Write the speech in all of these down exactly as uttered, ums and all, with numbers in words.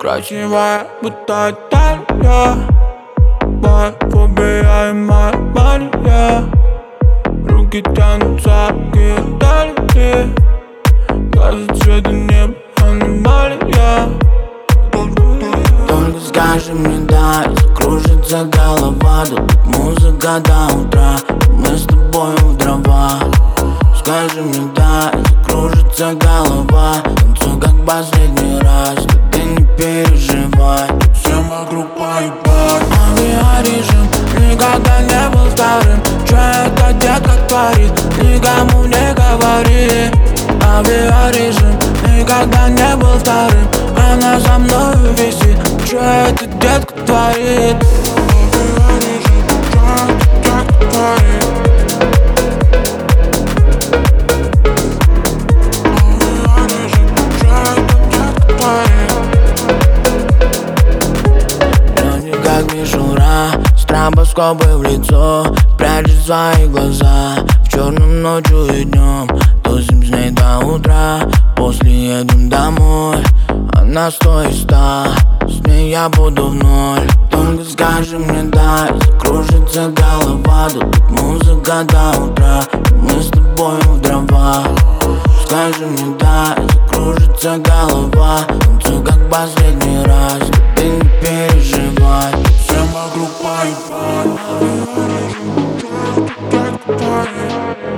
красивая, будто Италия. Моя фобия и моя мания. Руки тянутся к ее талии. Глаза цвета неба, аномалия. Только скажи мне да, и закружится голова. Тут музыка до утра, мы с тобой в дрова. Скажи мне да, и закружится голова. Танцуй как последний раз, ты не переживай. Всем вокруг поебать. Авиарежим никогда не был вторым. Чё это детка творит, никому не говори. Авиарежим никогда не был вторым. Она за мною висит. Чё это детка творит? Авиарежим, чё это детка творит? Авиарежим, чё это детка творит? Люди как мишура, стробоскопы в лицо, прячет свои глаза. В черном ночью и днем тусим с ней до утра. После едем домой, она сто и ста. С ней я буду в ноль. Только скажи мне да, и закружится голова. Тут музыка до утра, мы с тобой в дрова. Скажи мне да, и закружится голова. Танцуй как последний раз, ты не переживай. Всем вокруг поебать. Авиарежим, чё это детка творит?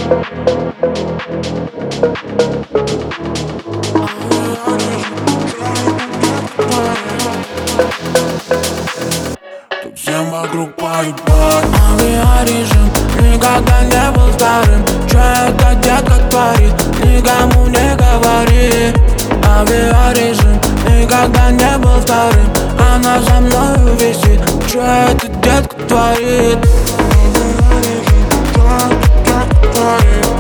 Всем вокруг поебать. Авиарежим никогда не был вторым. Чё это детка творит, никому не говори. Авиарежим никогда не был вторым. Она за мною висит. Чё это детка творит? Авиарежим, чё это детка творит?